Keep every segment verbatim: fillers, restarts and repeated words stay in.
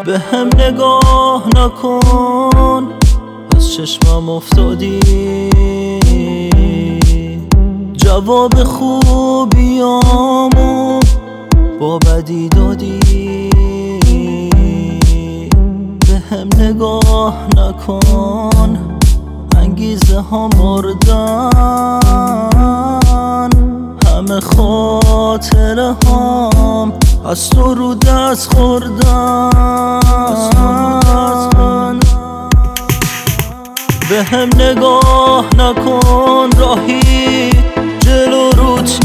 به هم نگاه نکن، از چشمم افتادی، جواب خوبیامو با بدی دادی. به هم نگاه نکن، انگیزه ها مردن، همه خاطره هام از تو رو دست خوردن. به هم نگاه نکن، راهی جلو روت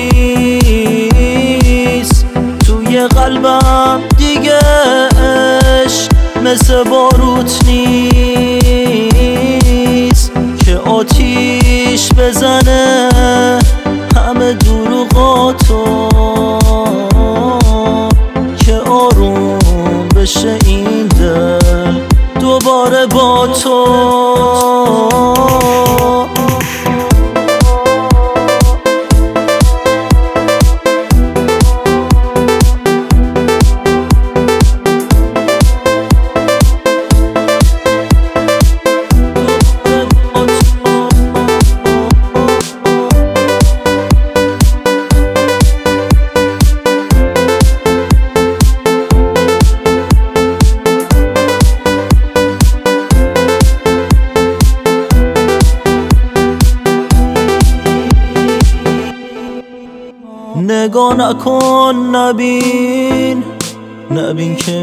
نیست، توی قلبم دیگه عشق مثل باروت نیست که آتیش بزنه همه دروغاتو، که آروم بشه این دل دوباره با تو. نگاه نکن، نبین نبین که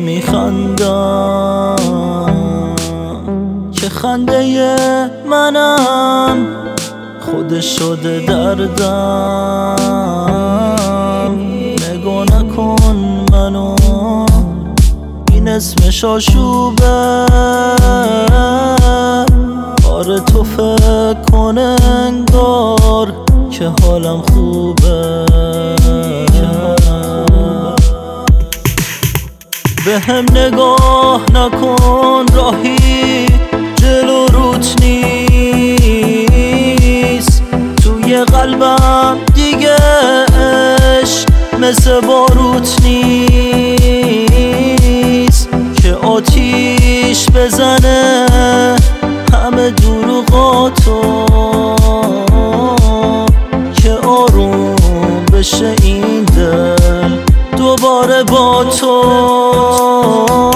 میخندم، که خنده منم خودش شده دردم. نگاه نکن منو، این اسمش آشوبه، آره تو فکر کن انگار که حالم خوبه. به هم نگاه نکن، راهی جلو روت نیست، توی قلبم دیگه عشق مثل باروت نیست که آتیش بزنه همه دروغاتو، که آروم بشه این دل دوباره با تو.